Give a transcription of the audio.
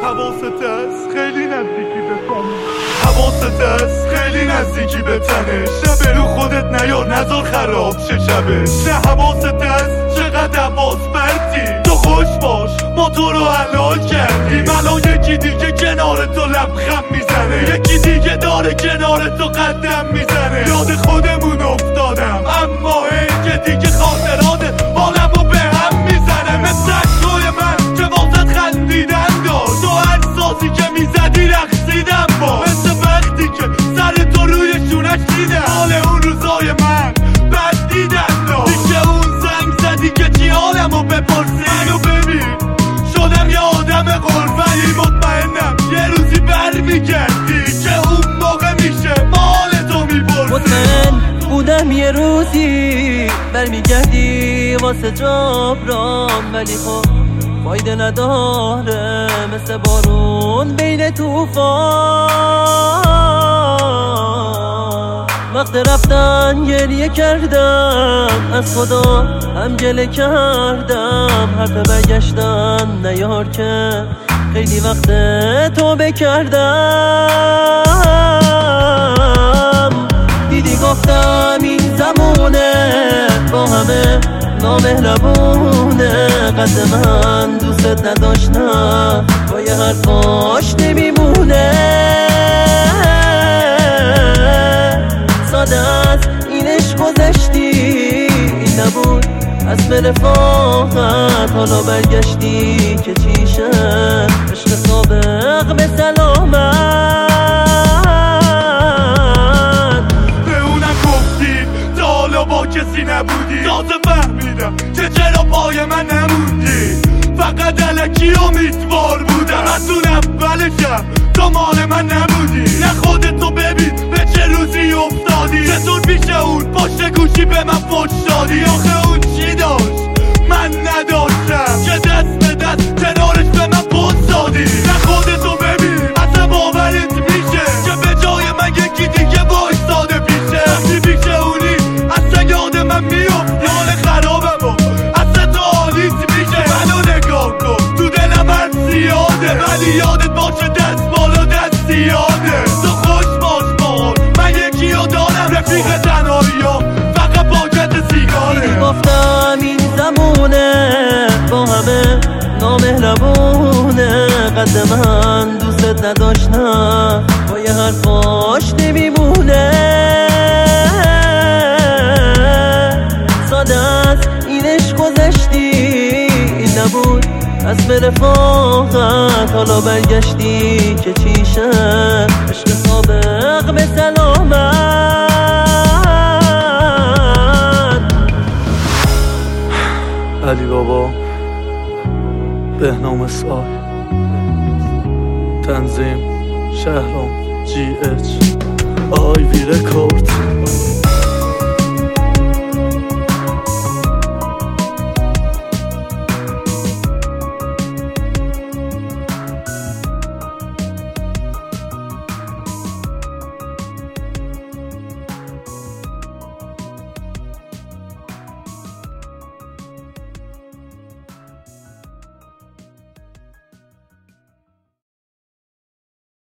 حواست است خیلی نزدیکی به تنه، حواست است خیلی نزدیکی به تنه. شب رو خودت نیار نزار خراب شه شبش. نه حواست است چقدر حواس برتی، تو خوش باش ما تو رو حلال کردیم. الان یکی دیگه کنار تو لبخند میزنه، یکی دیگه داره کنار تو قدم میزنه. یاد خودمون افتادم اما این که دیگه خاطرات حالمو به هم میزنه. مثل عکسای من که واسط خندیدن داشت، تو هر سازی که میزدی رقصیدم با. مثل وقتی که سر تو روی شونش دیدم، حال اون روزای من بد دیدن داشت. دیگه اون زنگ زدی که چی حالمو بپرسی، منو ببین شدم یه آدم قربانی. مطمئنم یه روزی برمیگردی که اون موقع میشه مال تو میپرسی. مطمئن بودم یه روزی برمیگردی واسه جبران، ولی خب فایده نداره مثل بارون بین توفان. وقت رفتن گریه کردم، از خدا هم گله کردم. حرف برگشتن نیار که خیلی وقت توبه کردم. دیدی گفتم این زمونه با همه نامهربونه، قد من دوست نداشتم با یه حرفاش نمیمونه. ساده از این عشق گذشتی، این نبود از به رفاقت. حالا برگشتی که چیشه عشق سابق به سلامت. به اونم گفتی تا حالا با کسی نبودی، تازه فهمیدم که چرا پای من نموندی. فقط الکی امیدوار بودم از اون اولشم تو مال من نبودی. نه خودتو ببین به چه روزی افتادی، چطور پیش اون پشت گوشی به من فوش دادی. آخه اون چی داشت من نداشتم که دست به دست کنارش به من پوز دادی. نه خودتو ببین اصلا باورت میشه که به جای من یکی دیگه وایستاده پیشه. وقتی پیش اونی اصلا یاد من میفتی، حال خرابم و اصلا تو حالیت میشه. منو نگاه کن تو دلم هر زیاده، ولی یادت باشه دست بالا دست زیاده. تو خوش باش بار من یکی رو دارم، رفیق تنهایی ها فقط پاکت سیگاره. دیدی گفتم این زمونه با همه نامهربونه، قد من دوست نداشتم با یه حرفاش نمیمونه. ساده از این عشق گذشتی، این نبود از به رفاقت. حالا برگشتی که چیشه عشق سابق به سلامت. علی بابا، بهنام سای، تنظیم شهرام GH، آیوی رکورد.